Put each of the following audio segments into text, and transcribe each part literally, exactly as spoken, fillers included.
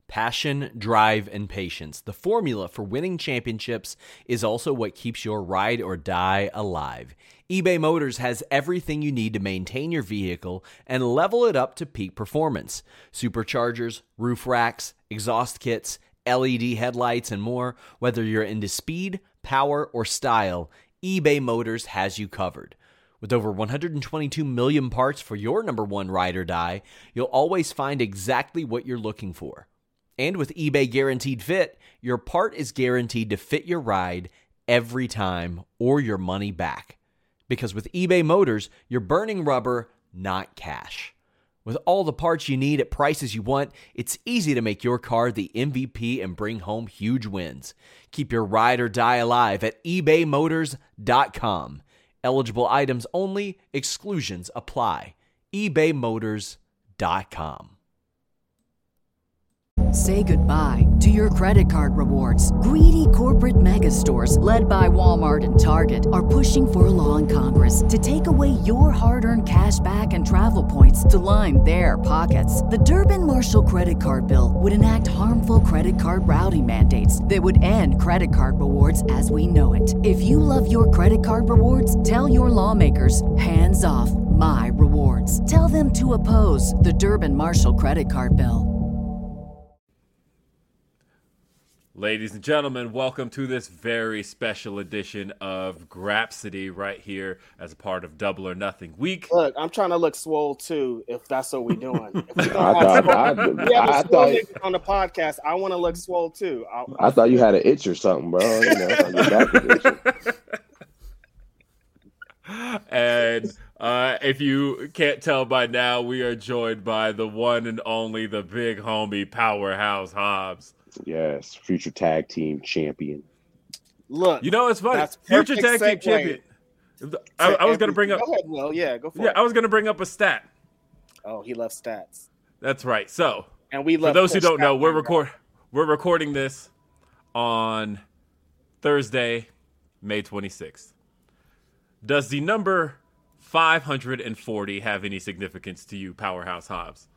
Passion, drive, and patience. The formula for winning championships is also what keeps your ride or die alive. eBay Motors has everything you need to maintain your vehicle and level it up to peak performance. Superchargers, roof racks, exhaust kits, L E D headlights, and more. Whether you're into speed, power, or style, eBay Motors has you covered. With over one hundred twenty-two million parts for your number one ride or die, you'll always find exactly what you're looking for. And with eBay Guaranteed Fit, your part is guaranteed to fit your ride every time or your money back. Because with eBay Motors, you're burning rubber, not cash. With all the parts you need at prices you want, it's easy to make your car the M V P and bring home huge wins. Keep your ride or die alive at ebay motors dot com. Eligible items only, exclusions apply. ebay motors dot com. Say goodbye to your credit card rewards. Greedy corporate mega stores, led by Walmart and Target, are pushing for a law in Congress to take away your hard-earned cash back and travel points to line their pockets. The Durbin-Marshall credit card bill would enact harmful credit card routing mandates that would end credit card rewards as we know it. If you love your credit card rewards, tell your lawmakers, hands off my rewards. Tell them to oppose the Durbin-Marshall credit card bill. Ladies and gentlemen, welcome to this very special edition of Grapsody right here as a part of Double or Nothing Week. Look, I'm trying to look swole too, if that's what we're doing. If we I thought, I, we have a I swole thought, nigga on the podcast, I want to look swole too. I, I thought you had an itch or something, bro. You know, I thought your back was itching. And uh, if you can't tell by now, we are joined by the one and only, the big homie, Powerhouse Hobbs. Yes, future tag team champion. Look, you know, it's funny. that's Future perfect tag team segue champion. I, I was going to bring up. Go ahead, Will. Yeah, go for Yeah, it. I was going to bring up a stat. Oh, he loves stats. That's right. So, And we love for those who push don't know, stat we're line, record we're recording this on Thursday, May twenty-sixth. Does the number five hundred forty have any significance to you, Powerhouse Hobbs?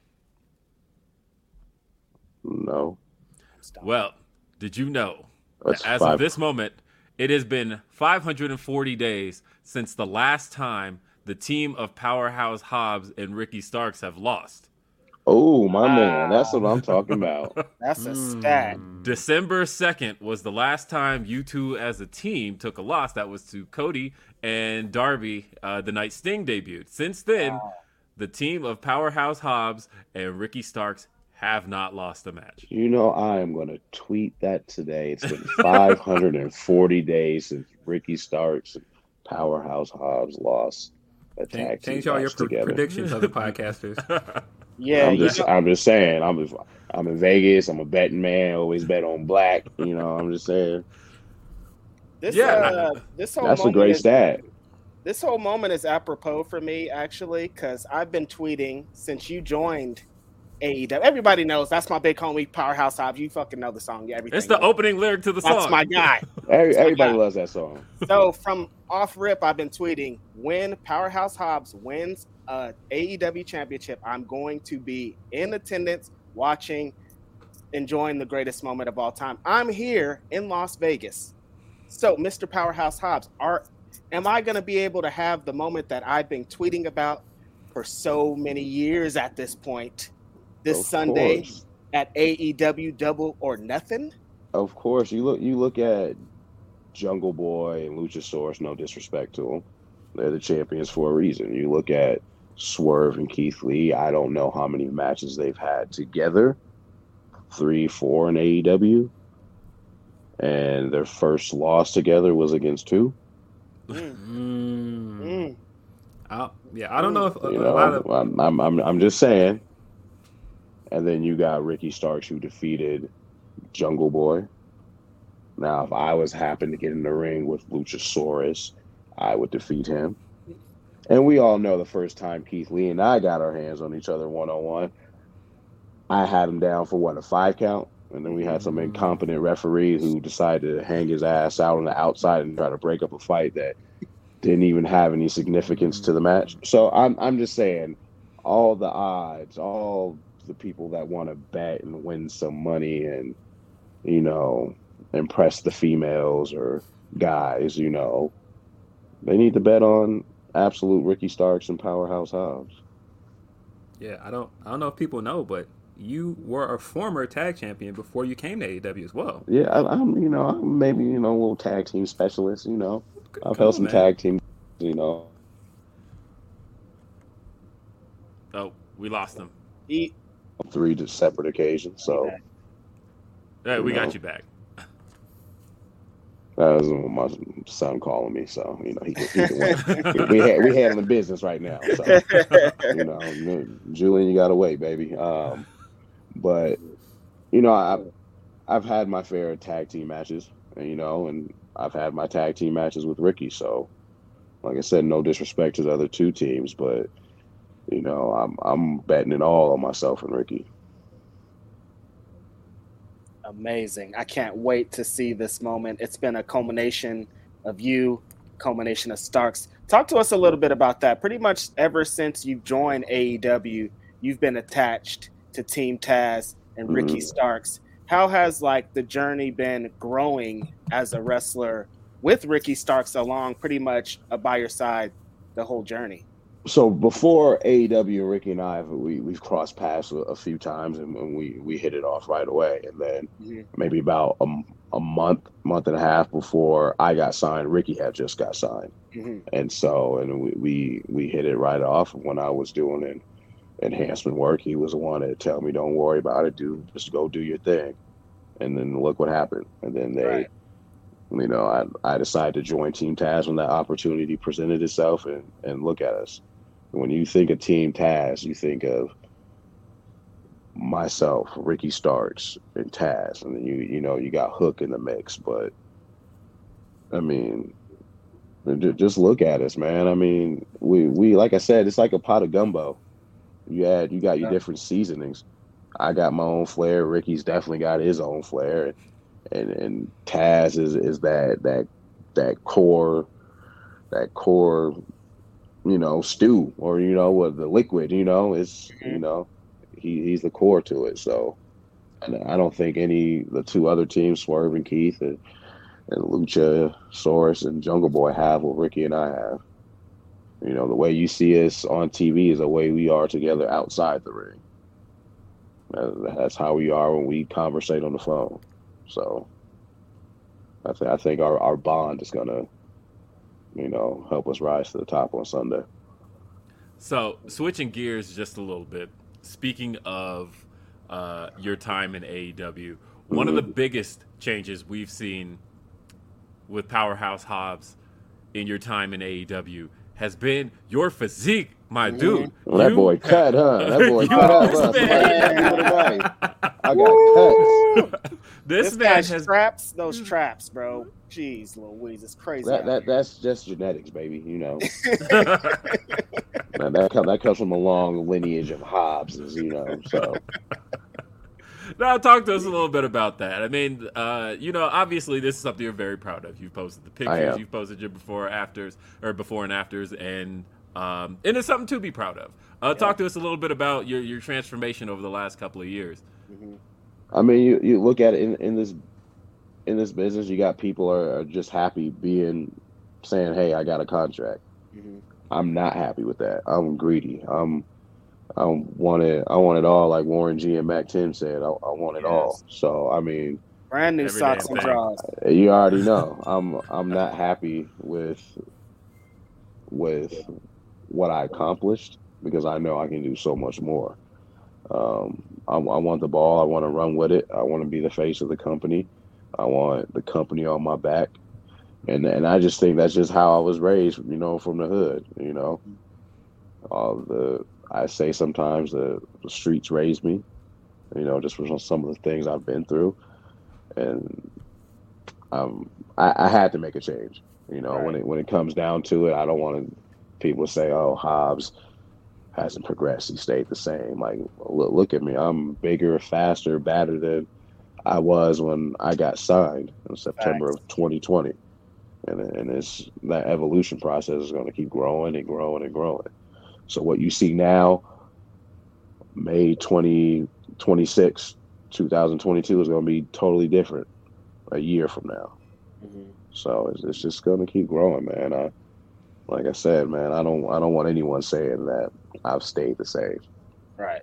No. Well, did you know That's that as five. of this moment, it has been five hundred forty days since the last time the team of Powerhouse Hobbs and Ricky Starks have lost? Oh, my man. That's what I'm talking about. That's a stat. December second was the last time you two as a team took a loss. That was to Cody and Darby uh, the night Sting debuted. Since then, Wow. the team of Powerhouse Hobbs and Ricky Starks have not lost a match. You know, I am going to tweet that today. It's been five hundred forty days since Ricky Starks and Powerhouse Hobbs lost a tag team Change all your match pre- together. predictions, other podcasters. Yeah, I'm you just, know, I'm just saying. I'm, just, I'm in Vegas. I'm a betting man. Always bet on black. You know, I'm just saying. this, Yeah, uh, this whole That's a moment great is, stat. This whole moment is apropos for me, actually, because I've been tweeting since you joined A E W. Everybody knows that's my big homie, Powerhouse Hobbs. You fucking know the song. Yeah, everything. It's the opening lyric to the song. That's my guy. Every, everybody God. loves that song. So from off rip, I've been tweeting, when Powerhouse Hobbs wins a AEW championship, I'm going to be in attendance, watching, enjoying the greatest moment of all time. I'm here in Las Vegas. So, Mister Powerhouse Hobbs, are am I going to be able to have the moment that I've been tweeting about for so many years at this point, this Of Sunday course. at A E W Double or Nothing? Of course, you look you look at Jungle Boy and Luchasaurus. No disrespect to them, they're the champions for a reason. You look at Swerve and Keith Lee. I don't know how many matches they've had together, three, four in A E W, and their first loss together was against who? Mm. Mm. Mm. I, yeah, I don't know if a, You a lot of know, I'm, I'm I'm I'm just saying. And then you got Ricky Starks, who defeated Jungle Boy. Now, if I was happened to get in the ring with Luchasaurus, I would defeat him. And we all know the first time Keith Lee and I got our hands on each other one-on-one, I had him down for, what, a five count? And then we had some incompetent referee who decided to hang his ass out on the outside and try to break up a fight that didn't even have any significance to the match. So I'm I'm just saying, all the odds, all the people that want to bet and win some money and, you know, impress the females or guys, you know, they need to bet on absolute Ricky Starks and Powerhouse Hobbs. Yeah, I don't I don't know if people know, but you were a former tag champion before you came to A E W as well. Yeah, I, I'm, you know, I'm maybe, you know, a little tag team specialist, you know. I've Come held on, some man. tag teams, you know. Oh, we lost him. He, on three to separate occasions, so Okay. Hey, we You know. got you back. that was my son calling me, so, you know, he can, he can wait. we had we handling business right now, so, you know, Julian, you gotta wait, baby. Um, but, you know, I've, I've had my fair of tag team matches, and, you know, and I've had my tag team matches with Ricky, so, like I said, no disrespect to the other two teams, but, you know, I'm I'm betting it all on myself and Ricky. Amazing. I can't wait to see this moment. It's been a culmination of you, culmination of Starks. Talk to us a little bit about that. Pretty much ever since you've joined A E W, you've been attached to Team Taz and Ricky Mhm. Starks. How has like the journey been growing as a wrestler with Ricky Starks along pretty much uh, by your side the whole journey? So before A E W, Ricky and I, we, we've crossed paths a, a few times, and, and we, we hit it off right away. And then Mhm. maybe about a, a month, month and a half before I got signed, Ricky had just got signed. Mhm. And so, and we, we, we hit it right off. When I was doing an enhancement work, he was the one to tell me, don't worry about it, do just go do your thing. And then look what happened. And then they, Right. you know, I, I decided to join Team Taz when that opportunity presented itself, and, and look at us. When you think of Team Taz, you think of myself, Ricky Starks, and Taz, and then you you know you got Hook in the mix. But I mean, ju- just look at us, man. I mean, we we like I said, it's like a pot of gumbo. You add, you got your Yeah. different seasonings. I got my own flair. Ricky's definitely got his own flair, and and Taz is is that that that core, that core. you know, stew, or, you know, what the liquid, you know, is, you know, he, he's the core to it. So, and I don't think any, the two other teams, Swerve and Keith and, and Lucha, Soros and Jungle Boy have what Ricky and I have. You know, the way you see us on T V is the way we are together outside the ring. That- That's how we are when we conversate on the phone. So, I, th- I think our, our bond is going to, you know, help us rise to the top on Sunday. So, switching gears just a little bit. Speaking of uh, your time in A E W, one of the biggest changes we've seen with Powerhouse Hobbs in your time in A E W has been your physique, my dude. Well, that You boy have- cut, huh? That boy You- cut up, this huh? Somebody man- hit me with a knife. I got cuts. This, This man guy has traps those traps, bro. Jeez Louise, it's crazy. That out that here. that's just genetics, baby. You know, that that, come, that comes from a long lineage of Hobbses. You know, so Now, talk to us a little bit about that. I mean, uh, you know, obviously this is something you're very proud of. You've posted the pictures, am. you've posted your before afters or before and afters, and um, and it's something to be proud of. Uh, Talk to us a little bit about your, your transformation over the last couple of years. Mhm. I mean, you, you look at it in, in this in this business. You got people are, are just happy being saying, "Hey, I got a contract." Mhm. I'm not happy with that. I'm greedy. I'm I want it. I want it all. Like Warren G and Mac Tim said, I, I want it all. Yes. So I mean, Brand new Every socks damn and thing. drawers. you already know. I'm I'm not happy with with what I accomplished, because I know I can do so much more. Um, I, I want the ball. I want to run with it. I want to be the face of the company. I want the company on my back, and and I just think that's just how I was raised. You know, from the hood. You know, all the I say sometimes the, the streets raised me. You know, just for some of the things I've been through, and um, I, I had to make a change. You know, when Right. it when it comes down to it, I don't want people to say, "Oh, Hobbs hasn't progressed; he stayed the same." Like, look, look at me. I'm bigger, faster, badder than I was when I got signed in September of twenty twenty, and and it's that evolution process is going to keep growing and growing and growing. So what you see now May twenty twenty-six, twenty twenty-two is going to be totally different a year from now. Mm-hmm. So it's, it's just going to keep growing, man. I, like I said, man, I don't I don't want anyone saying that I've stayed the same. Right.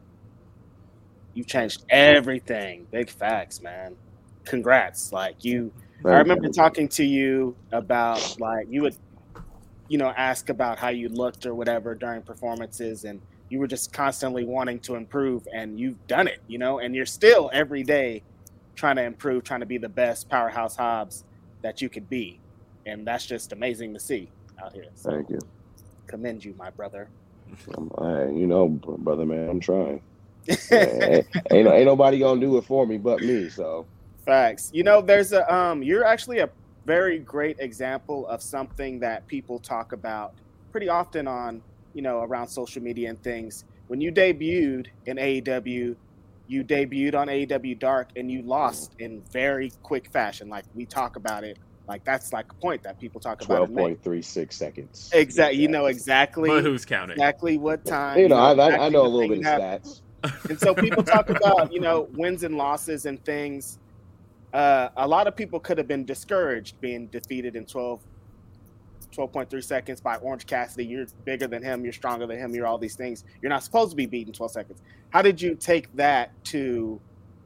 You've changed everything. Big facts, man. Congrats. Like you, Thank I remember you. talking to you about like you would, you know, ask about how you looked or whatever during performances, and you were just constantly wanting to improve, and you've done it, you know, and you're still every day trying to improve, trying to be the best Powerhouse Hobbs that you could be. And that's just amazing to see out here. So Thank you. commend you, my brother. I'm, I, you know, brother, man, I'm trying. ain't, ain't ain't nobody gonna do it for me but me. So Facts. You know, there's a um you're actually a very great example of something that people talk about pretty often on, you know, around social media and things. When you debuted in A E W, you debuted on A E W Dark and you lost in very quick fashion. Like we talk about it. Like that's like a point that people talk about. twelve point three six seconds. Exactly. You know exactly. But who's counting? Exactly what time. You know, I, exactly I, I know a the little thing bit of that- stats. And so people talk about, you know, wins and losses and things. Uh, a lot of people could have been discouraged being defeated in twelve, twelve point three seconds by Orange Cassidy. You're bigger than him. You're stronger than him. You're all these things. You're not supposed to be beaten twelve seconds. How did you take that to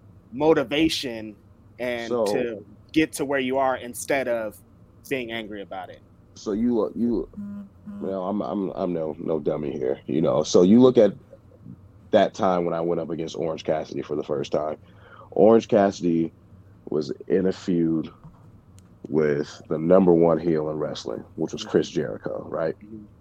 motivation and So- to get to where you are instead of being angry about it? So you you, well, I'm I'm I'm no no dummy here, you know. So you look at that time when I went up against Orange Cassidy for the first time. Orange Cassidy was in a feud with the number one heel in wrestling, which was Chris Jericho, right?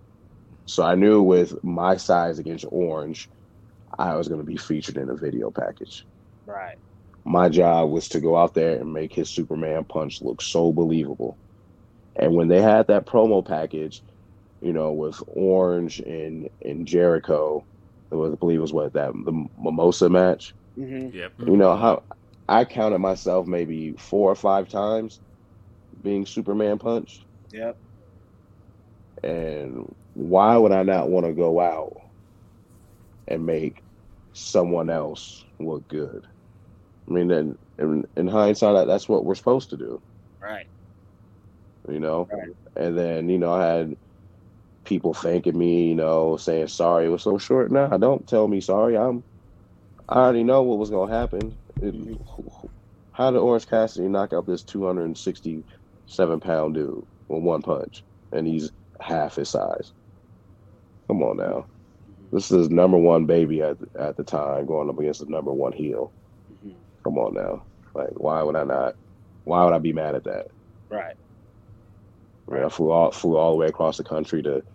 So I knew with my size against Orange, I was going to be featured in a video package. Right. My job was to go out there and make his Superman punch look so believable. And when they had that promo package, you know, with Orange and, and Jericho, it was, I believe it was what, that the Mimosa match. Mm-hmm. Yep. You know how I counted myself maybe four or five times being Superman punched. Yep. And why would I not want to go out and make someone else look good? I mean, in, in, in hindsight, that's what we're supposed to do. Right. You know, Right. and then, you know, I had people thanking me, you know, saying sorry it was so short. Nah, don't tell me sorry. I'm, I already know what was going to happen. It, how did Orange Cassidy knock out this two hundred sixty-seven pound dude with one punch? And he's half his size. Come on now. This is number one baby at, at the time going up against the number one heel. Mm-hmm. Come on now. Like, why would I not? Why would I be mad at that? Right. I mean, I flew all flew all the way across the country to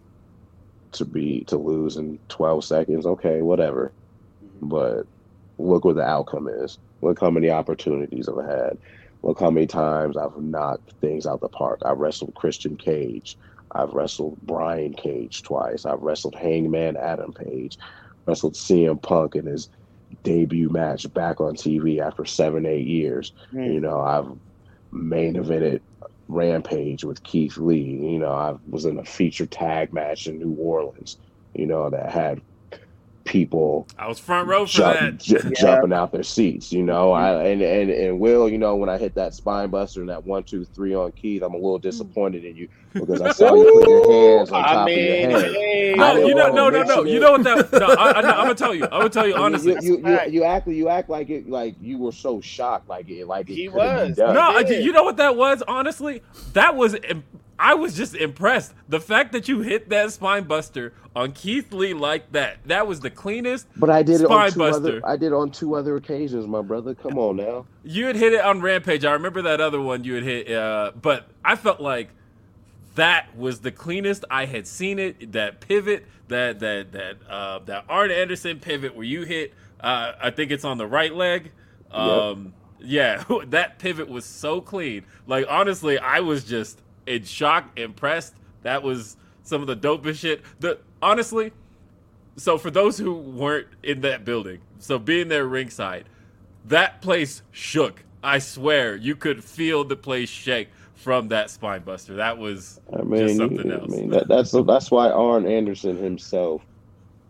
to be to lose in twelve seconds. Okay, whatever. But look what the outcome is. Look how many opportunities I've had. Look how many times I've knocked things out the park. I've wrestled Christian Cage. I've wrestled Brian Cage twice. I've wrestled Hangman Adam Page. Wrestled C M Punk in his debut match back on T V after seven, eight years. Mm. You know, I've main evented Rampage with Keith Lee. You know, I was in a feature tag match in New Orleans, you know, that had people I was front row for jump, that. j- Yeah. jumping out their seats, you know. I and, and and Will, you know, when I hit that spine buster and that one, two, three on Keith, I'm a little disappointed in you because I saw you put your hands on top I mean, of your head. hey, No, I didn't you know, wanna no, no, no. mention You it. know what that? No, I, I, I'm gonna tell you. I'm gonna tell you honestly. You, you, you, That's a you act you act like it like you were so shocked, like it like it He couldn't be was. done. No, I, did. you know what that was? Honestly, that was. im- I was just impressed. The fact that you hit that spine buster on Keith Lee like that. That was the cleanest. But I did it on Spine two buster. other. I did it on two other occasions, my brother. Come on now. You had hit it on Rampage. I remember that other one you had hit. Uh, but I felt like that was the cleanest I had seen it. That pivot, that that that uh, that Arn Anderson pivot where you hit. Uh, I think it's on the right leg. Um, Yeah, that pivot was so clean. Like honestly, I was just in shock, impressed. That was some of the dopest shit. The honestly, so for those who weren't in that building, so being there ringside, that place shook. I swear, you could feel the place shake from that spine buster. That was I mean, just something I else. mean that, that's that's why Arn Anderson himself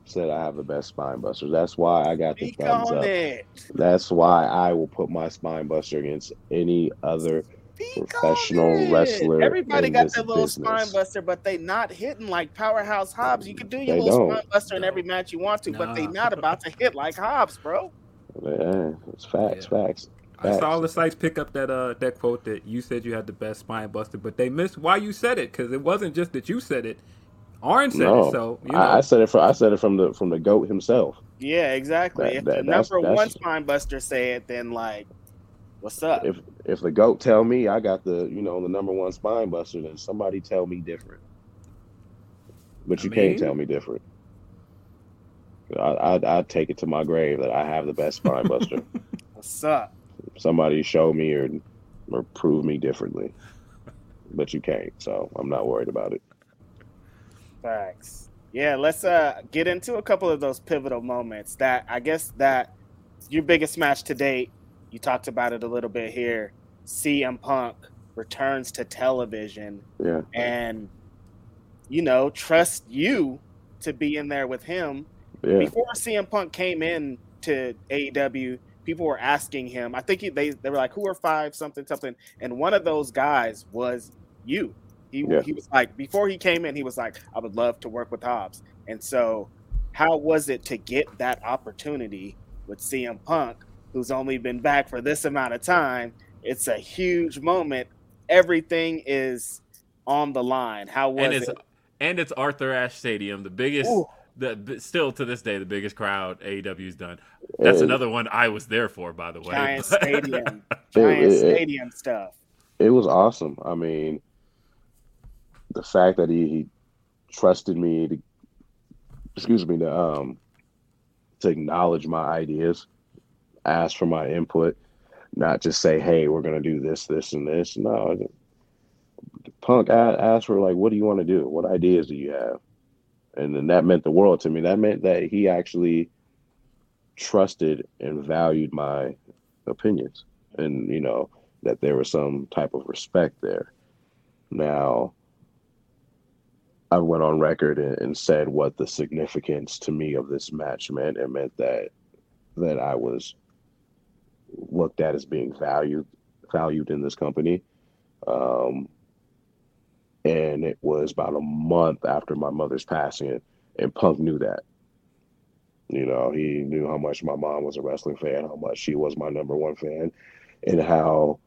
said I have the best spine busters. That's why I got the Speak thumbs on up. it. That's why I will put my spine buster against any other Speak professional on it. wrestler Everybody in got this their little business. spine buster, but they not hitting like Powerhouse Hobbs. You can do your They little don't. spine buster in No. every match you want to, but they Nah. not about to hit like Hobbs, bro. Yeah, it's facts, Yeah. facts. I saw all the facts. sites pick up that uh that quote that you said you had the best spine buster, but they missed why you said it because it wasn't just that you said it. Arn said No, it, so you know. I, I said it from I said it from the from the goat himself. Yeah, exactly. That, If that the that's number one that's spine buster say it, then like, what's up? if if the goat tell me I got the you know the number one spine buster, then somebody tell me different. But I you mean, can't tell me different. I I I take it to my grave that I have the best spine buster. What's up? Somebody show me or or prove me differently. But you can't, so I'm not worried about it. Facts. Yeah, let's uh get into a couple of those pivotal moments that I guess that your biggest match to date. You talked about it a little bit here. C M Punk returns to television Yeah. and you know trust you to be in there with him. Yeah. Before C M Punk came in to A E W, people were asking him. I think he, they they were like, "Who are five something something?" And one of those guys was you. He Yeah. he was like, before he came in, he was like, "I would love to work with Hobbs." And so, how was it to get that opportunity with C M Punk, who's only been back for this amount of time? It's a huge moment. Everything is on the line. How was and it's it? and it's Arthur Ashe Stadium, the biggest, Ooh. the still to this day the biggest crowd A E W's done. That's It- another one I was there for, by the way. Giant but- stadium, It- giant it- it- stadium stuff. It was awesome. I mean, the fact that he, he trusted me to, excuse me, to um to acknowledge my ideas, ask for my input, not just say, "Hey, we're gonna do this, this, and this." No, Punk asked for like, "What do you want to do? What ideas do you have?" And then that meant the world to me. That meant that he actually trusted and valued my opinions, and you know that there was some type of respect there. Now, I went on record and, and said what the significance to me of this match meant. It meant that that I was looked at as being valued valued in this company. Um, and it was about a month after my mother's passing, and Punk knew that. You know, he knew how much my mom was a wrestling fan, how much she was my number one fan, and how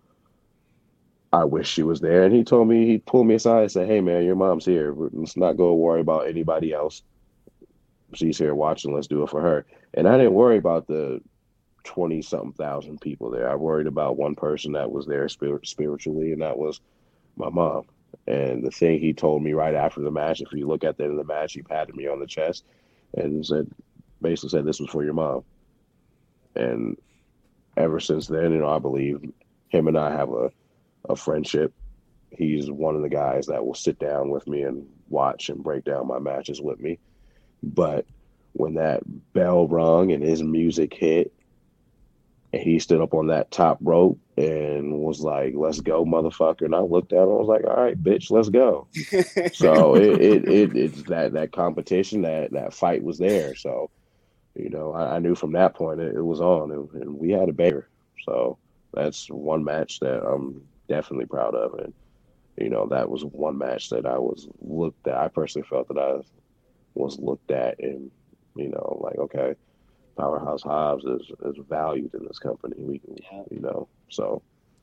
I wish she was there. And he told me, he pulled me aside and said, "Hey, man, your mom's here. Let's not go worry about anybody else. She's here watching. Let's do it for her." And I didn't worry about the twenty-something thousand people there. I worried about one person that was there spirit, spiritually, and that was my mom. And the thing he told me right after the match, if you look at the end of the match, he patted me on the chest and said, basically said, "This was for your mom." And ever since then, you know, I believe him and I have a, a friendship. He's one of the guys that will sit down with me and watch and break down my matches with me. But when that bell rung and his music hit, and he stood up on that top rope and was like, "Let's go, motherfucker." And I looked at him, I was like, "All right, bitch, let's go." So it, it, it it's that, that competition, that, that fight was there. So, you know, I, I knew from that point it, it was on, and, and we had a banger. So that's one match that I'm definitely proud of. And, you know, that was one match that I was looked at. I personally felt that I was looked at and, you know, like, okay, Powerhouse Hobbs is, is valued in this company. We, Yeah. you know, so.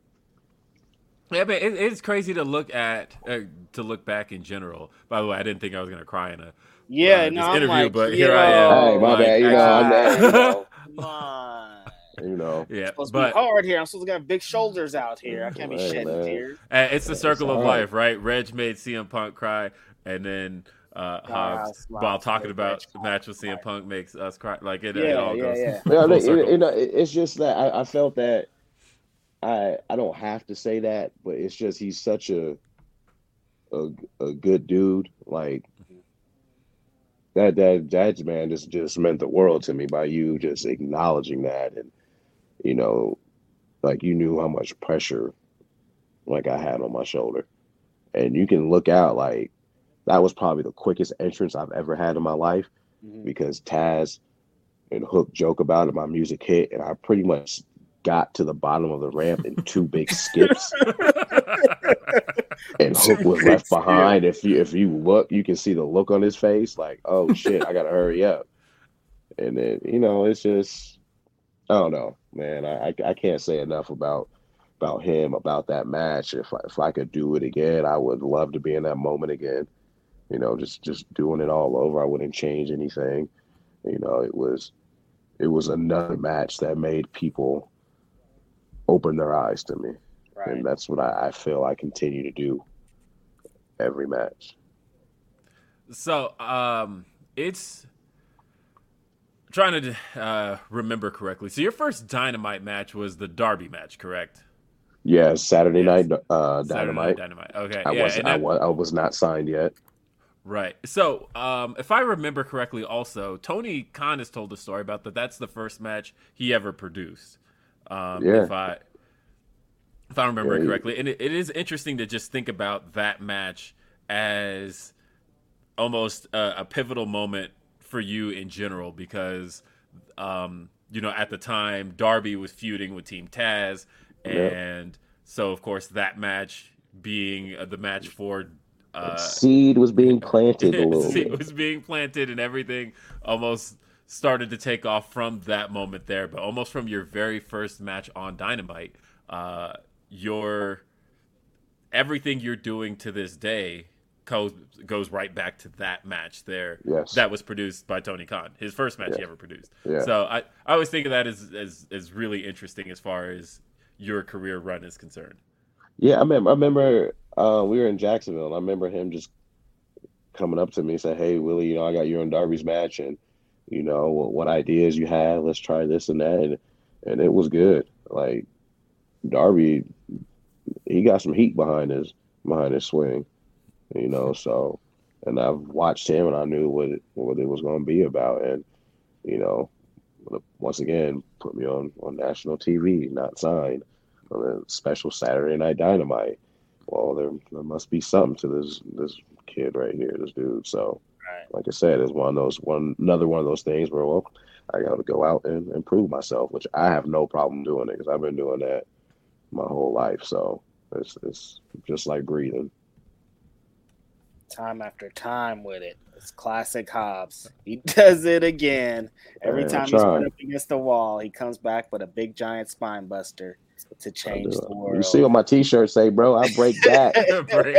Yeah, but it, it's crazy to look at, uh, to look back in general. By the way, I didn't think I was going to cry in a Yeah, uh, no, this I'm interview, like, but yo, here I am. Hey, my like, bad. You know, I'm there, you know. Come on. You know, Yeah, Supposed but to be hard here. I'm supposed to have big shoulders out here. I can't be Hey, shedding man. tears. uh, it's the circle of all right. life, right? Reg made C M Punk cry, and then uh, Hobbs, Hobbs while talking made about Reg the match with C M Punk, makes us cry. Like it, it Yeah, all yeah, goes yeah. full Yeah, it, circle. you know, it- it's just that I, I felt that I I don't have to say that, but it's just he's such a a, a good dude. Like that that that man just just meant the world to me by you just acknowledging that, and you know, like you knew how much pressure like I had on my shoulder, and you can look out like that was probably the quickest entrance I've ever had in my life. Mhm. because Taz and Hook joke about it. My music hit, and I pretty much got to the bottom of the ramp in two big skips, and Hook was Big left skip. behind. If you if you look, you can see the look on his face, like, oh shit, I gotta hurry up. And then you know, it's just I don't know, man. I I, I can't say enough about about him, about that match. If I, if I could do it again, I would love to be in that moment again. You know, just just doing it all over. I wouldn't change anything. You know, it was it was another match that made people open their eyes to me. Right. And that's what I, I feel I continue to do every match. So, um, it's trying to uh, remember correctly. So, your first Dynamite match was the Darby match, correct? Yeah, Saturday Yes. night uh, Saturday Dynamite. Night Dynamite. Okay, I yeah, was and I that- was I was not signed yet. Right. So, um, if I remember correctly, also Tony Khan has told the story about that. That's the first match he ever produced. Um, Yeah. If I if I remember Yeah, it he- correctly, and it, it is interesting to just think about that match as almost a, a pivotal moment for you in general, because um, you know, at the time Darby was feuding with Team Taz, and so of course that match being uh, the match for. Uh, Seed was being planted a little seed bit. was being planted, and everything almost started to take off from that moment there. But almost from your very first match on Dynamite, uh, your everything you're doing to this day goes goes right back to that match there. Yes. That was produced by Tony Khan, his first match Yeah. he ever produced. Yeah. So I, I always think of that as, as as really interesting as far as your career run is concerned. Yeah, I remember. I remember uh, we were in Jacksonville, and I remember him just coming up to me and saying, "Hey, Willie, you know, I got you in Darby's match, and you know what, what ideas you have. Let's try this and that." And and it was good. Like Darby, he got some heat behind his behind his swing, you know. So, and I've watched him, and I knew what it, what it was going to be about, and you know, once again, put me on on national T V, not signed. On a special Saturday Night Dynamite. Well, there, there must be something to this this kid right here, this dude. So, Right. like I said, it's one of those one another one of those things where well, I got to go out and improve myself, which I have no problem doing it because I've been doing that my whole life. So it's it's just like breathing. Time after time with it. It's classic Hobbs. He does it again. Every Man, I time he's tried. put up against the wall, he comes back with a big giant spine buster to I change do the it. world. You see what my T-shirt say, bro? I break back. Break.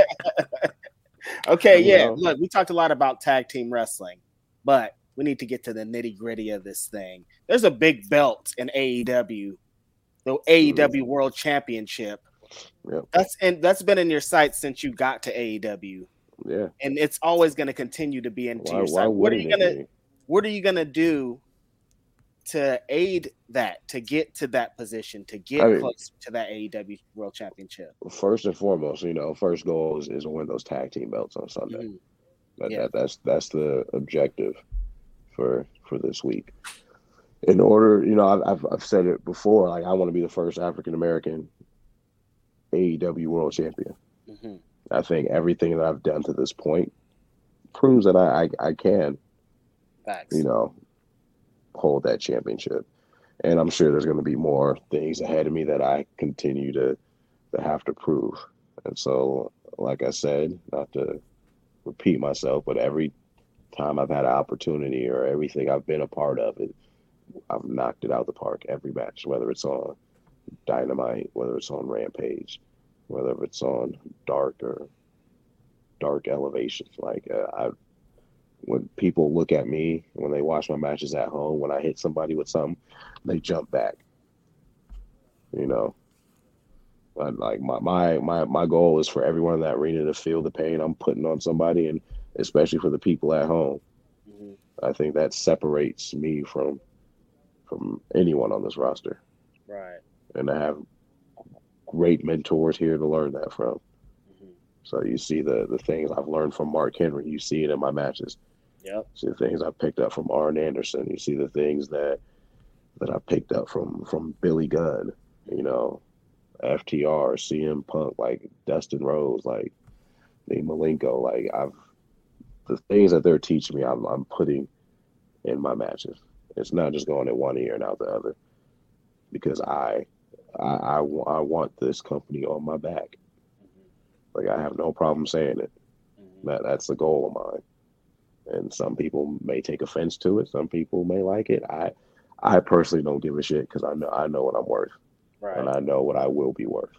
Okay, You yeah. know? Look, we talked a lot about tag team wrestling, but we need to get to the nitty gritty of this thing. There's a big belt in A E W, the A E W World Championship. Yep. That's and that's been in your sights since you got to A E W, Yeah. and it's always going to continue to be into Why, your why sight. What are wouldn't you it gonna be? What are you gonna do to aid that, to get to that position, to get I mean- close to that A E W World Championship? First and foremost, you know, first goal is, is to win those tag team belts on Sunday. Mhm. That, Yeah. that that's that's the objective for for this week. In order, you know, I've I've, I've said it before. Like I want to be the first African American A E W World Champion. Mhm. I think everything that I've done to this point proves that I I, I can, Facts. you know, hold that championship. And I'm sure there's going to be more things ahead of me that I continue to to have to prove. And so, like I said, not to repeat myself, but every time I've had an opportunity or everything I've been a part of it, I've knocked it out of the park every match, whether it's on Dynamite, whether it's on Rampage, whether it's on Dark or Dark Elevation. Like uh, I, when people look at me, when they watch my matches at home, when I hit somebody with something, they jump back. You know, I, like my, my my my goal is for everyone in that arena to feel the pain I'm putting on somebody, and especially for the people at home. Mhm. I think that separates me from from anyone on this roster, Right. and I have great mentors here to learn that from. Mhm. So you see the the things I've learned from Mark Henry, you see it in my matches. Yep. See the things I picked up from Arn Anderson. You see the things that that I picked up from from Billy Gunn. You know, F T R, C M Punk, like Dustin Rhodes, like Dean Malenko. Like I've the things that they're teaching me, I'm I'm putting in my matches. It's not just going in one ear and out the other, because I, I, I, I want this company on my back. Like, I have no problem saying it. That that's the goal of mine. And some people may take offense to it. Some people may like it. I, I personally don't give a shit because I know I know what I'm worth, Right. and I know what I will be worth.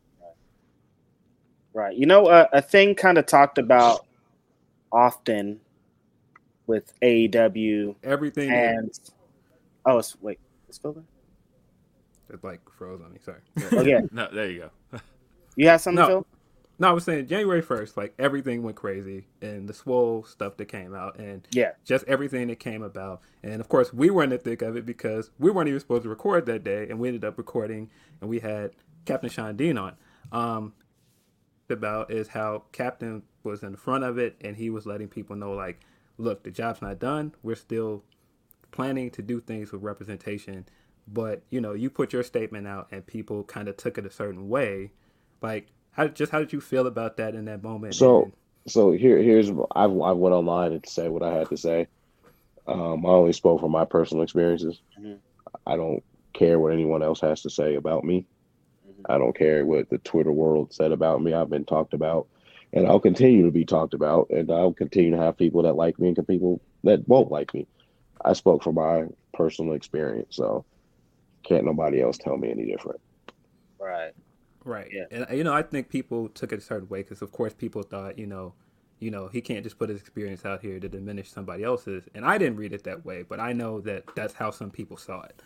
Right. You know, uh, a thing kind of talked about often with A E W Everything and oh, it's, wait, it's Phil there? It's like froze on me. Sorry. Oh yeah, No, there you go. you have something, No. Phil? No, I was saying January first, like everything went crazy, and the swole stuff that came out, and Yeah. just everything that came about. And of course, we were in the thick of it because we weren't even supposed to record that day, and we ended up recording, and we had Captain Sean Dean on. Um, about is how Captain was in the front of it, and he was letting people know, like, look, the job's not done. We're still planning to do things with representation, but you know, you put your statement out, and people kind of took it a certain way, like. How just how did you feel about that in that moment? So, And, so here, here's I I went online and say what I had to say. Um, I only spoke from my personal experiences. Mhm. I don't care what anyone else has to say about me. Mhm. I don't care what the Twitter world said about me. I've been talked about, and I'll continue to be talked about, and I'll continue to have people that like me and people that won't like me. I spoke from my personal experience, so can't nobody else tell me any different. Right. right, Yeah. and you know, I think people took it a certain way because, of course, people thought, you know, you know, he can't just put his experience out here to diminish somebody else's. And I didn't read it that way, but I know that that's how some people saw it.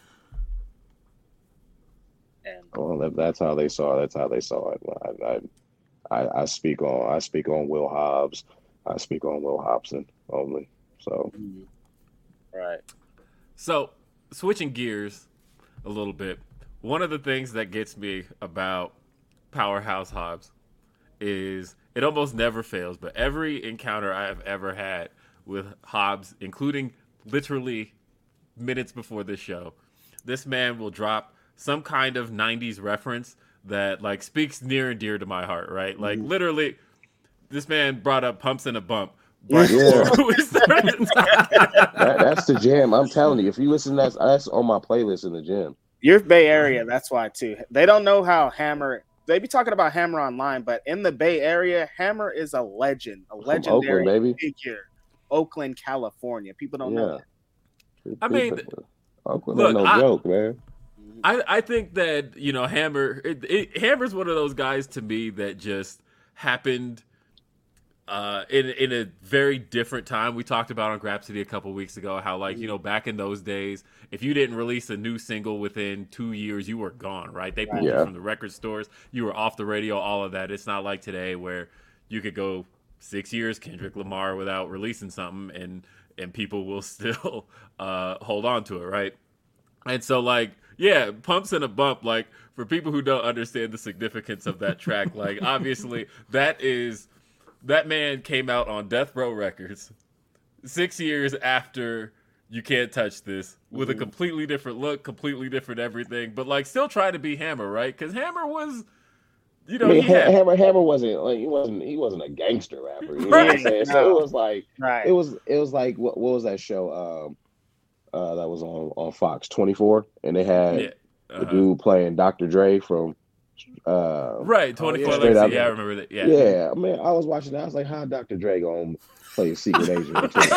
And Well, that, that's how they saw it. That's how they saw it. I, I, I, I speak on I speak on Will Hobbs. I speak on Will Hobson only. So right. So, switching gears a little bit, one of the things that gets me about Powerhouse Hobbs is it almost never fails, but every encounter I have ever had with Hobbs, including literally minutes before this show, this man will drop some kind of nineties reference that like speaks near and dear to my heart, right? Like literally, this man brought up Pumps and a Bump. Right Yeah. before we started. that, that's the jam. I'm telling you, if you listen, that's that's on my playlist in the gym. You're Bay Area, that's why too. They don't know how Hammer. They be talking about Hammer online, but in the Bay Area, Hammer is a legend, a legendary Oakland, baby. figure. Oakland, California. People don't know Yeah. that. I mean, Oakland look, ain't no I- joke, man. I, I think that, you know, Hammer, it, it, Hammer's one of those guys to me that just happened uh, in in a very different time. We talked about on Grapsody a couple weeks ago how, like, you know, back in those days, if you didn't release a new single within two years, you were gone, right? They pulled Yeah. you from the record stores. You were off the radio, all of that. It's not like today where you could go six years Kendrick Lamar without releasing something and, and people will still uh, hold on to it, right? And so, like, yeah, Pumps and a Bump, like, for people who don't understand the significance of that track, like, obviously, that is, that man came out on Death Row Records six years after You Can't Touch This with a completely different look, completely different everything, but, like, still trying to be Hammer, right? Because Hammer was, you know, I mean, he had, Hammer Hammer wasn't like he wasn't he wasn't a gangster rapper. You know what I'm saying? So it was like Right. it was it was like what, what was that show? Um, uh, that was on on Fox twenty-four, and they had yeah. the Uh-huh. dude playing Doctor Dre from uh, Right, twenty-four yeah. Legacy, Straight yeah, I Outta- remember that, yeah. yeah. I mean, I was watching that. I was like, how Doctor Dre gonna play a secret agent? in Tennessee?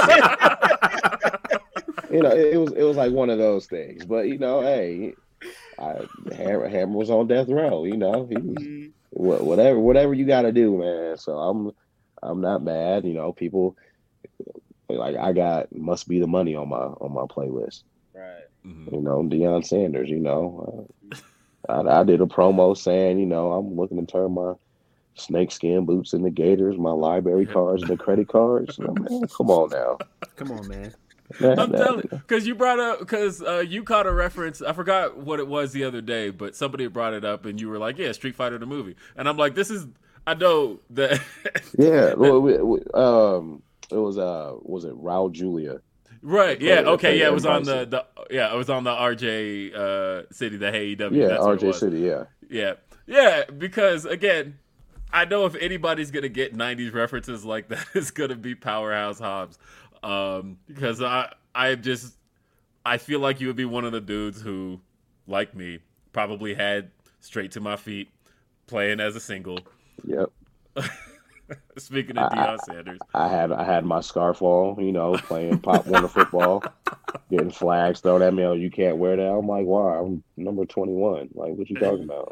You know, it, it was it was like one of those things. But you know, hey, I, Hammer, Hammer was on death row. You know, he was Mhm. wha- whatever whatever you got to do, man. So I'm I'm not mad. You know, people like I got Must Be the Money on my on my playlist. Right. Mhm. You know, Deion Sanders. You know, uh, I, I did a promo saying, you know, I'm looking to turn my snakeskin boots into gators, my library cards into credit cards. You know, man, come on now. Come on, man. That- I'm that- telling because you brought up because uh, you caught a reference. I forgot what it was the other day, but somebody brought it up, and you were like, "Yeah, Street Fighter the movie," and I'm like, "This is." I know that. Yeah, well, we, we, um, it was uh, was it Raul Julia? Right. Yeah. Play- Okay. play Yeah. It was on the, Bison. the yeah. It was on the R J uh, City, the Hey E W. Yeah, That's what it R J was. City. Yeah, Yeah. Yeah. Because again, I know if anybody's gonna get nineties references like that, it's gonna be Powerhouse Hobbs. Um, because I I just, I feel like you would be one of the dudes who, like me, probably had Straight to My Feet playing as a single. Yep. Speaking of Deion Sanders, I had I had my scarf on, you know, playing Pop Warner football, getting flags thrown at me. Oh, you can't wear that. I'm like, why? I'm number twenty-one. Like, what you talking about?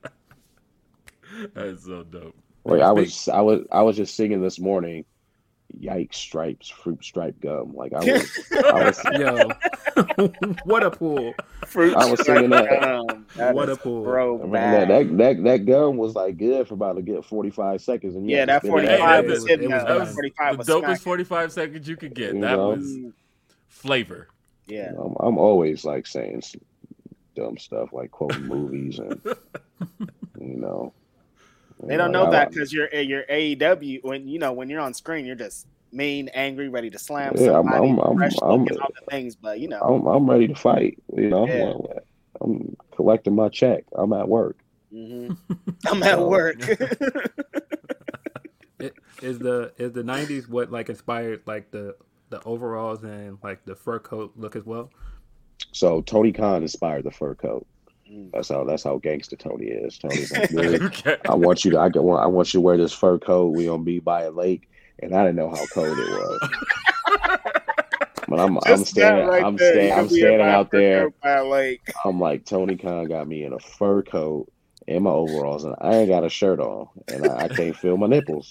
That's so dope. Like, I was I was I was just singing this morning. Yikes! Stripes, fruit stripe gum. Like I was, I was Yo, what a pull! Fruit I was singing that. Um, that What a is pull. bro, I mean, bad. that, that that that gum was like good for about a good forty-five seconds. And you Yeah, had to that spit it forty-five out. was It hitting. was- uh, it was forty-five The was dopest smacking. forty-five seconds you could get. You That know? was flavor. Yeah. I'm, I'm always like saying some dumb stuff, like quoting movies, and you know. They don't like, know I- that because you're you're A E W when you know when you're on screen you're just mean, angry, ready to slam Yeah, I'm- somebody, I'm- I'm- fresh I'm- looking, all the things. But you know, I'm I'm ready to fight. You know, Yeah. I'm collecting my check. I'm at work. hmm I'm at So- work. It, is the is the nineties what like inspired like the the overalls and like the fur coat look as well? So Tony Khan inspired the fur coat. Mm. That's how that's how gangster Tony is. Tony's like, "Dude, Okay. I want you to I, want I want you to wear this fur coat. We gonna be by a lake, and I didn't know how cold it was. But I'm I'm Just that standing right I'm there, standing you I'm could be standing a out there. rapper by a lake. I'm like, Tony Khan got me in a fur coat and my overalls, and I ain't got a shirt on, and I, I can't feel my nipples.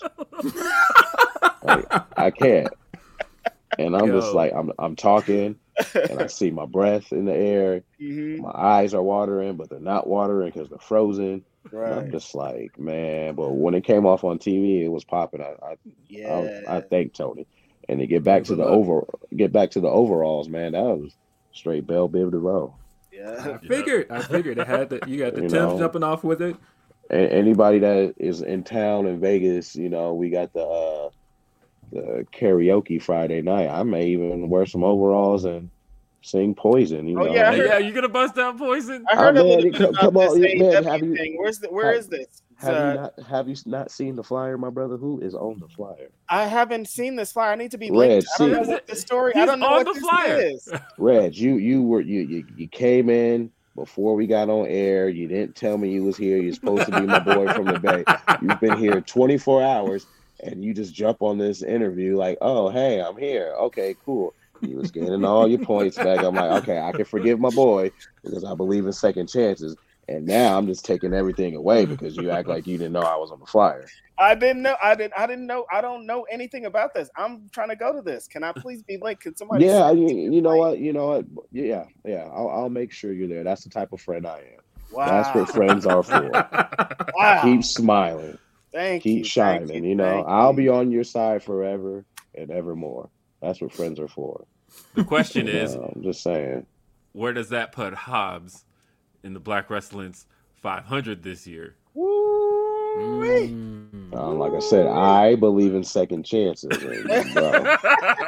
Like, I can't. And I'm just Yo. like, I'm I'm talking, and I see my breath in the air. Mhm. My eyes are watering, but they're not watering because they're frozen. And I'm Right. just like, man. But when it came off on T V, it was popping. I I, Yeah. I, I thank Tony. And to get back to the Good luck. over, get back to the overalls, man. That was straight bell bib to roll. yeah. I figured. I figured it had the you got the You Timbs know. jumping off with it. A- anybody that is in town in Vegas, you know, we got the uh, the karaoke Friday night. I may even wear some overalls and sing Poison. You Oh, know, yeah, I Hey, heard- yeah, you gonna bust out Poison? I heard Oh, a man, little you bit come- about come on, this man, A E W have you- thing. Where's the, where have- is this? have Uh, you not have you not seen the flyer, my brother? Who is on the flyer? I haven't seen this flyer. I need to be Red, linked. I don't know see. what the story. I He's don't know on what the this flyer. is. Reg, you you were you, you you came in before we got on air. You didn't tell me you was here. You're supposed to be my boy from the Bay. You've been here twenty-four hours, and you just jump on this interview like, oh hey, I'm here. Okay, cool. You was getting all your points back. I'm like, okay, I can forgive my boy because I believe in second chances. And now I'm just taking everything away because you act like you didn't know I was on the flyer. I didn't know. I didn't. I didn't know. I don't know anything about this. I'm trying to go to this. Can I please be linked? Can somebody? Yeah, send you, me the you know link? what? You know what? Yeah, yeah. I'll, I'll make sure you're there. That's the type of friend I am. Wow. That's what friends are for. Wow. Keep smiling. Thank Keep you. shining. Thank You, know, thank I'll you. be on your side forever and evermore. That's what friends are for. The question You is, know, I'm just saying. where does that put Hobbs in the Black Wrestling's five hundred this year? Woo-wee. Mm. Um, like I said, I believe in second chances. And, bro,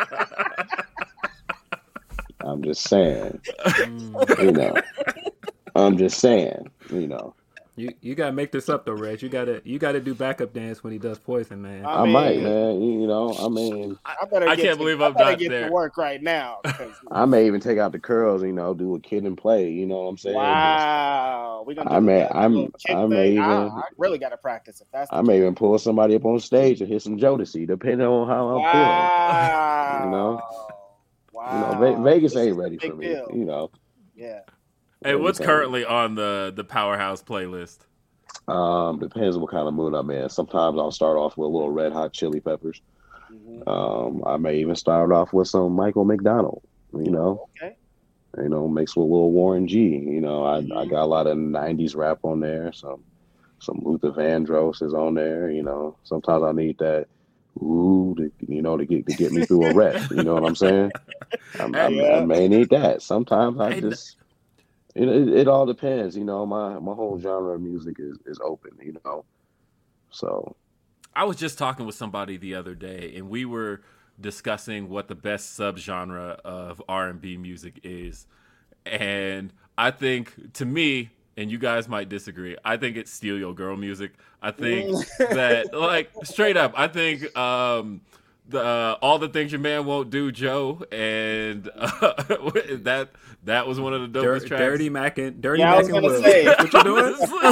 I'm just saying. Mm. You know, I'm just saying. You know, You you gotta make this up though, Reg. You gotta you gotta do backup dance when he does Poison, man. I I, might, mean- man. You know, I mean, I better. I get can't to, believe I I'm better not get there. to work right now. 'cause- I may even take out the curls. You know, do a kid and play. You know what I'm saying? wow, we gonna. Do I may- the- the I'm- little kick I may thing? Ah, even- I really got to practice if that's. I the may case. even pull somebody up on stage and hit some Jodeci, depending on how I'm Wow. You know? Wow. feeling. You know, Ve- Vegas This is ain't a ready big for me. deal. You know. Yeah. Hey, what's Vegas ain't- currently on the the Powerhouse playlist? Um, depends what kind of mood I'm in. Sometimes I'll start off with a little Red Hot Chili Peppers. Mhm. Um, I may even start off with some Michael McDonald. You know, Okay. you know, mixed with a little Warren G. You know, I, I Mhm. got a lot of nineties rap on there. Some some Luther Vandross is on there. You know, sometimes I need that ooh, to, you know, to get to get me through a rep. You know what I'm saying? I'm, I'm, Yeah. I may need that. Sometimes I Hey, just. It, it, it all depends, you know. My my whole genre of music is, is open, you know. So I was just talking with somebody the other day, and we were discussing what the best subgenre of R and B music is. And I think, to me, and you guys might disagree, I think it's Steal Your Girl music. I think that, like, straight up, I think um, the, uh, All the Things Your Man Won't Do, Joe, and uh, that that was one of the dopest Dir- tracks. Dirty Mac and Dirty Yeah, I Mac was and gonna Will. say. What you doing?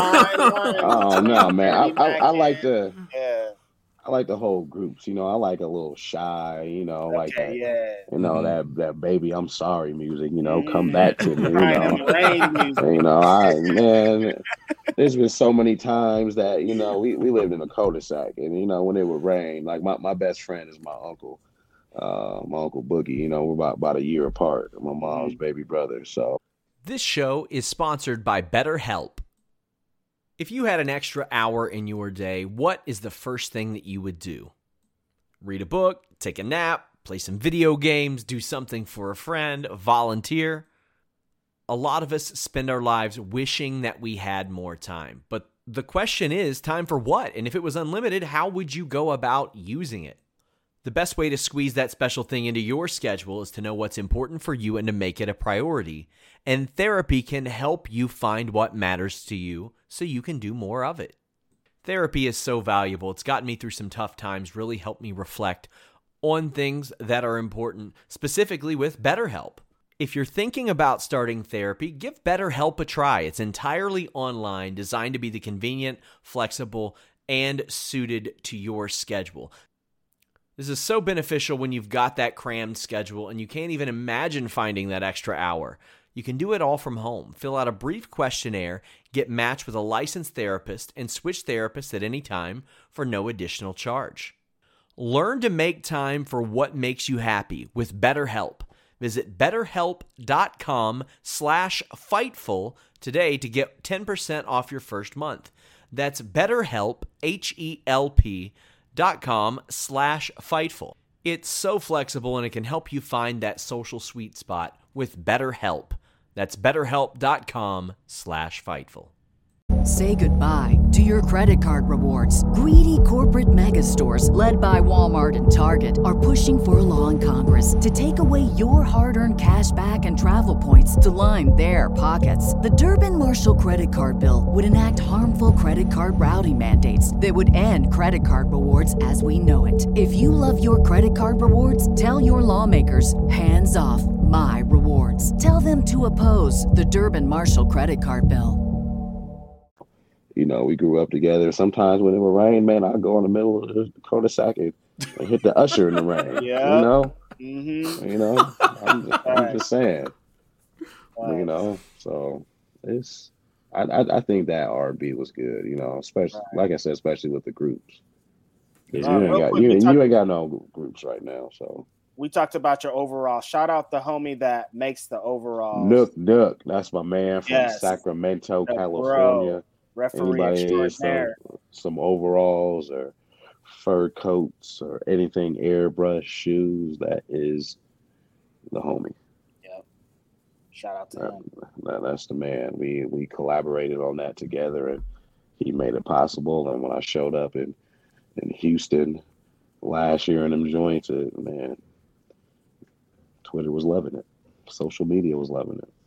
Oh no, man! I, I, I like the Yeah. I like the whole groups. You know, I like a little shy. You know, like Okay. that. Yeah. You know, Mhm. that that baby, I'm sorry music. You know, come Mhm. back to me. You Crying in know, the rain music. you know, I man. There's been so many times that you know we, we lived in a cul-de-sac, and you know when it would rain, like my, my best friend is my uncle, uh, my uncle Boogie. You know, we're about about a year apart. My mom's Mhm. baby brother. So This show is sponsored by BetterHelp. If you had an extra hour in your day, what is the first thing that you would do? Read a book, take a nap, play some video games, do something for a friend, volunteer. A lot of us spend our lives wishing that we had more time. But the question is, time for what? And if it was unlimited, how would you go about using it? The best way to squeeze that special thing into your schedule is to know what's important for you and to make it a priority. And therapy can help you find what matters to you so you can do more of it. Therapy is so valuable. It's gotten me through some tough times, really helped me reflect on things that are important, specifically with BetterHelp. If you're thinking about starting therapy, give BetterHelp a try. It's entirely online, designed to be the convenient, flexible, and suited to your schedule. This is so beneficial when you've got that crammed schedule and you can't even imagine finding that extra hour. You can do it all from home. Fill out a brief questionnaire, get matched with a licensed therapist, and switch therapists at any time for no additional charge. Learn to make time for what makes you happy with BetterHelp. Visit betterhelp.com slash Fightful today to get ten percent off your first month. That's betterhelp, H-E-L-P dot com slash Fightful. It's so flexible and it can help you find that social sweet spot with BetterHelp. That's betterhelp.com slash Fightful. Say goodbye to your credit card rewards. Greedy corporate mega stores, led by Walmart and Target, are pushing for a law in Congress to take away your hard-earned cash back and travel points to line their pockets. The Durbin-Marshall credit card bill would enact harmful credit card routing mandates that would end credit card rewards as we know it. If you love your credit card rewards, tell your lawmakers, hands off my rewards. Tell them to oppose the Durbin-Marshall credit card bill. you know, we grew up together. Sometimes when it would rain, man, I'd go in the middle of the cul-de-sac and, and hit the usher in the rain. Yeah. You know? Mm-hmm. You know? I'm just, I'm just saying. Right. You know? So it's I, I I think that R and B was good, you know, especially Right. like I said, especially with the groups. Because Uh, you real ain't got quick, you, we you talked- ain't got no groups right now. So We talked about your overall. Shout out the homie that makes the overall Nook Nook, that's my man from Yes. Sacramento, The California. referee Anybody needs some, extraordinaire. some overalls or fur coats or anything airbrush shoes, that is the homie. Shout out to That, him. that- that's the man. We we collaborated on that together, and he made it possible. And when I showed up in in Houston last year in them joints, it, man, Twitter was loving it. Social media was loving it.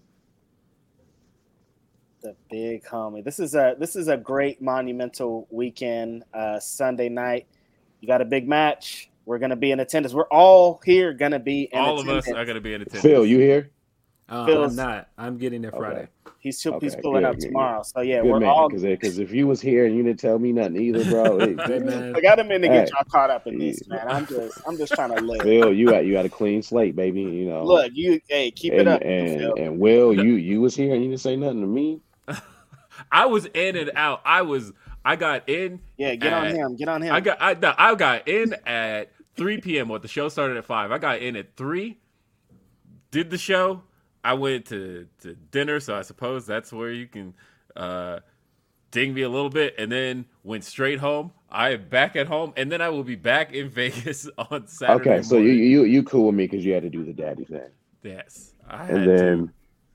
The big homie. This is a this is a great monumental weekend. Uh, Sunday night, you got a big match. We're gonna be in attendance. We're all here gonna be in All of attendance. us are going to be in attendance. Phil, you here? Uh, I'm Phil's- not. I'm getting there Friday. He's he's Okay, pulling good, up good, tomorrow. So yeah, Good we're man, all. because if you was here and you didn't tell me nothing either, bro. Hey, Hey, man. I got a minute to get Hey. y'all caught up in this, man. I'm just I'm just trying to live. Phil, you got you got a clean slate, baby. You know. Look, you hey, keep it and, up, and, Phil. and Will, you you was here and you didn't say nothing to me. I was in and out. I was. I got in. Yeah, get on at- him. Get on him. I got. I, no, I got in at three p.m. What the show started at five. I got in at three. Did the show. I went to, to dinner, so I suppose that's where you can uh, ding me a little bit, and then went straight home. I am back at home, and then I will be back in Vegas on Saturday. Okay, so you morning. you you cool with me because you had to do the daddy thing, Yes, I had and then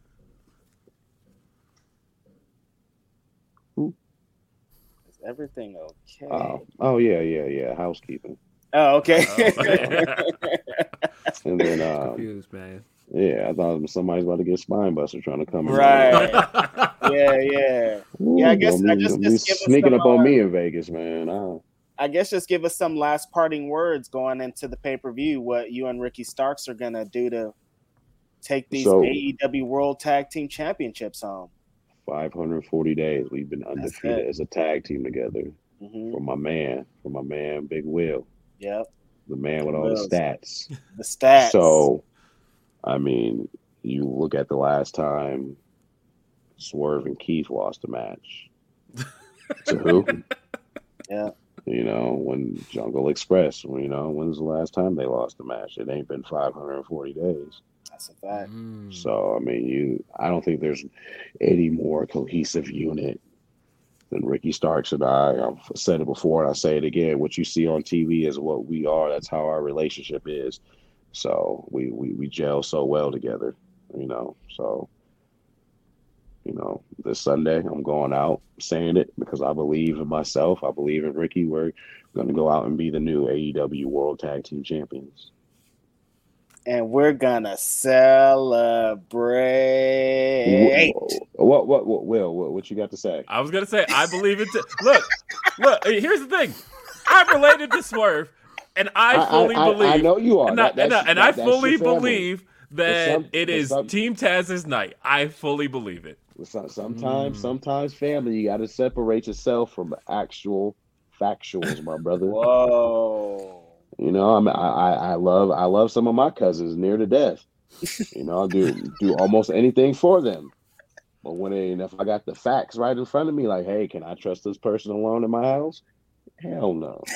Is everything okay? oh oh yeah yeah yeah housekeeping, Oh, okay. to. and then um, Confused, man. yeah, I thought somebody's about to get spine buster trying to come in. Right. yeah, yeah. Ooh, Yeah, I guess- don't I be- just- don't be just give us sneaking some, up on uh, me in Vegas, man. I, I guess just give us some last parting words going into the pay-per-view, what you and Ricky Starks are going to do to take these So- A E W World Tag Team Championships home. five hundred forty days we've been That's undefeated it. as a tag team together. Mm-hmm. For my man, for my man, Big Will, Yep. the man with all Wills. the stats. The stats. So, I mean, you look at the last time Swerve and Keith lost a match. To who? Yeah. You know, when Jungle Express, you know, when's the last time they lost a match? It ain't been five hundred forty days. That's a fact. So, I mean, you, I don't think there's any more cohesive unit than Ricky Starks and I. I've said it before and I'll say it again. What you see on T V is what we are. That's how our relationship is. So we, we, we gel so well together, you know. So, you know, this Sunday I'm going out saying it because I believe in myself. I believe in Ricky. We're going to go out and be the new A E W World Tag Team Champions. And we're gonna celebrate. What, what, what, Will, what, what you got to say? I was gonna say I believe it. Too. Look, look. Here's the thing. I'm related to Swerve, and I fully I, I, believe. I know you are. And, I, That- that's- and, I- and that- I that's fully your family. believe that some- it but is some- Team Taz's night. I fully believe it. Some- Sometimes, sometimes family, you got to separate yourself from actual factuals, my brother. Whoa. You know, I mean, I, I, I love, I love some of my cousins near to death. You know, I do do almost anything for them. But when they, if I got the facts right in front of me, like, hey, can I trust this person alone in my house? Hell no.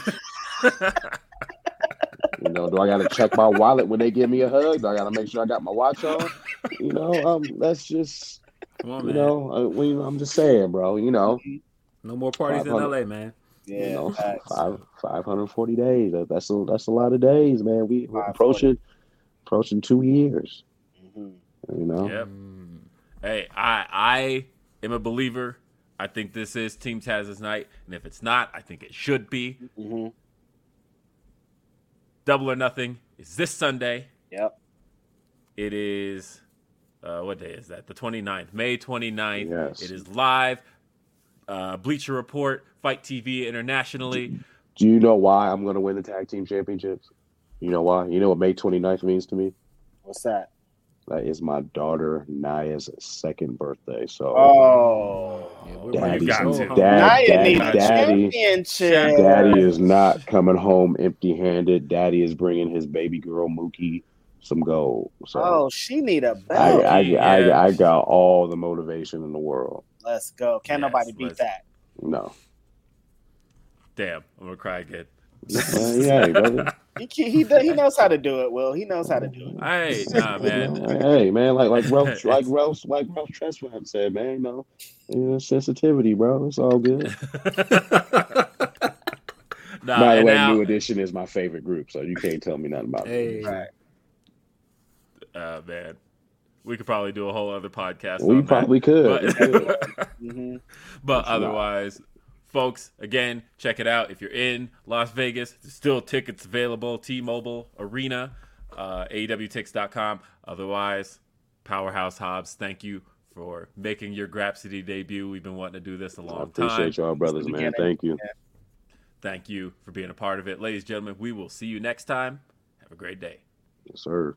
You know, do I got to check my wallet when they give me a hug? Do I got to make sure I got my watch on? You know, um, that's just, Come on, you man. know, uh, we, I'm just saying, bro. You know, No more parties in L A, man. Yeah. you know, facts. five five hundred forty days. That, that's a that's a lot of days, man. We, we're five approaching approaching two years. Mhm. You know, Yep. Hey, I I am a believer. I think this is Team Taz's night, and if it's not, I think it should be. Mhm. Double or Nothing is this Sunday. Yep. It is, uh, what day is that? The twenty-ninth, May twenty-ninth. Yes. It is live. Uh, Bleacher Report, Fight T V internationally. do you know why I'm going to win the tag team championships? You know why? You know what May twenty-ninth means to me? What's that? That is my daughter Naya's second birthday. So, Oh. Yeah, we're Daddy's, you got so to. hungry. dad, Now you daddy, need a daddy, championship. daddy is not coming home empty-handed. Daddy is bringing his baby girl Mookie some gold. So, Oh, she need a I, belt. I, yeah. I, I got all the motivation in the world. Let's go. Can't Yes, nobody beat let's- that. No. Damn, I'm going to cry again. Uh, yeah, brother. He can- he do- he knows how to do it. Will he knows how to do it? Hey, nah, man. Hey, man, like like Ralph, like Ralph, like Ralph Tresvant said, man, you know, you know, sensitivity, bro. It's all good. Nah, By the and way, now, New Edition is my favorite group, so you can't tell me nothing about Hey. it. Right. uh, man, we could probably do a whole other podcast. We on probably that. could. We could. But, hmm but It's not. otherwise, folks, again, check it out. If you're in Las Vegas, there's still tickets available. T-Mobile Arena, uh, A E W tix dot com. Otherwise, Powerhouse Hobbs, thank you for making your Grapsity debut. We've been wanting to do this a I long appreciate time. y'all, brothers, Since the man. beginning. Thank you. Thank you for being a part of it. Ladies and gentlemen, we will see you next time. Have a great day. Yes, sir.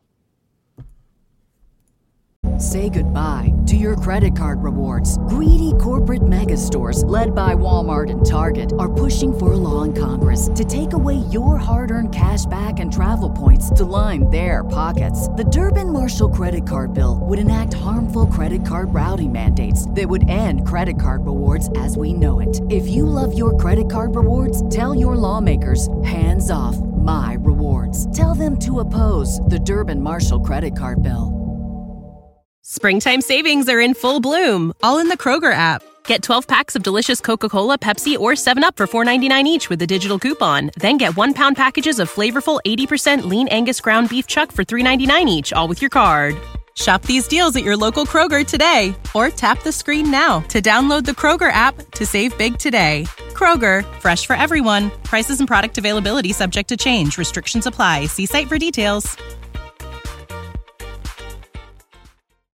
Say goodbye to your credit card rewards. Greedy corporate mega stores, led by Walmart and Target, are pushing for a law in Congress to take away your hard-earned cash back and travel points to line their pockets. The Durbin-Marshall credit card bill would enact harmful credit card routing mandates that would end credit card rewards as we know it. If you love your credit card rewards, tell your lawmakers, hands off my rewards. Tell them to oppose the Durbin-Marshall credit card bill. Springtime savings are in full bloom, all in the Kroger app. Get twelve packs of delicious Coca-Cola, Pepsi, or seven up for four ninety-nine each with a digital coupon. Then get one-pound packages of flavorful eighty percent lean Angus ground beef chuck for three ninety-nine each, all with your card. Shop these deals at your local Kroger today, or tap the screen now to download the Kroger app to save big today. Kroger, fresh for everyone. Prices and product availability subject to change. Restrictions apply. See site for details.